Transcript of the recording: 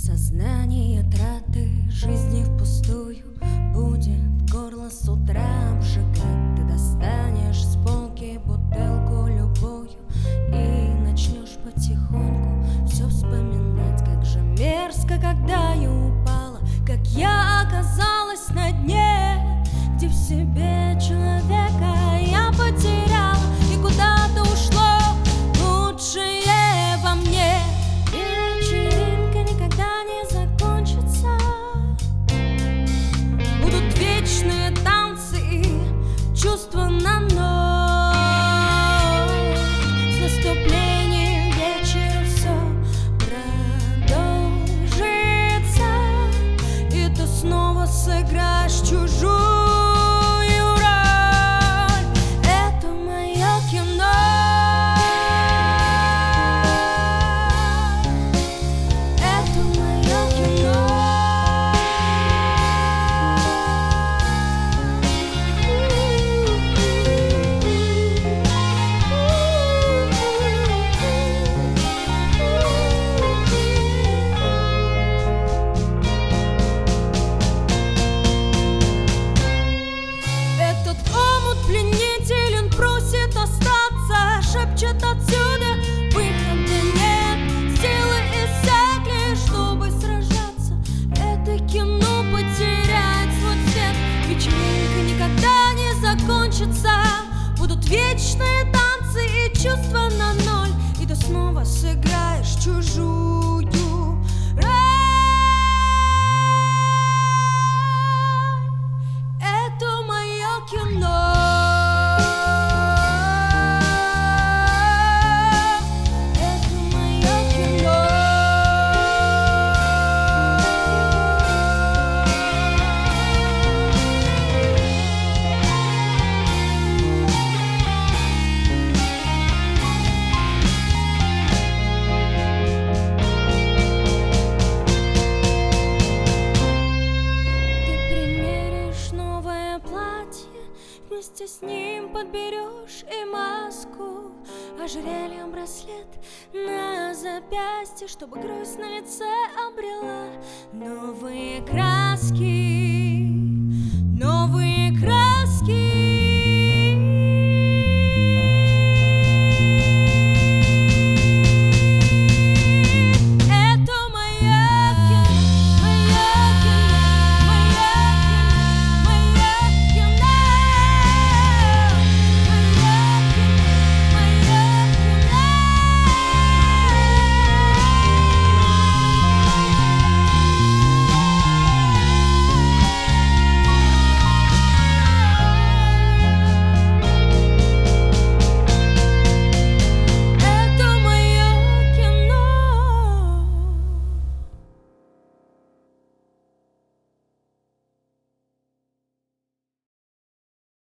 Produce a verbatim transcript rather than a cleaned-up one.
Сознание траты жизни впустую будет горло с утра обжигать. Ты достанешь с полки бутылку любую и начнешь потихоньку все вспоминать. Как же мерзко, когда я упала, как я оказалась на дне, где в себе человека я потеряла, и куда-то ушло лучшее во мне. Вечеринка никогда не закончится, будут вечные танцы и чувства на ночь. С наступлением вечера все продолжится, и ты снова сыграешь чужую. Пленитель, он просит остаться, шепчет отсюда выхода нет. Силы иссякли, чтобы сражаться, это кино потеряет свой цвет. Вечеринка никогда не закончится, будут вечные танцы и чувства на ноль, и ты снова сыграешь чужую роль. Это мое кино. Вместе с ним подберешь и маску, ожерельем браслет на запястье, чтобы грусть на лице обрела новые краски.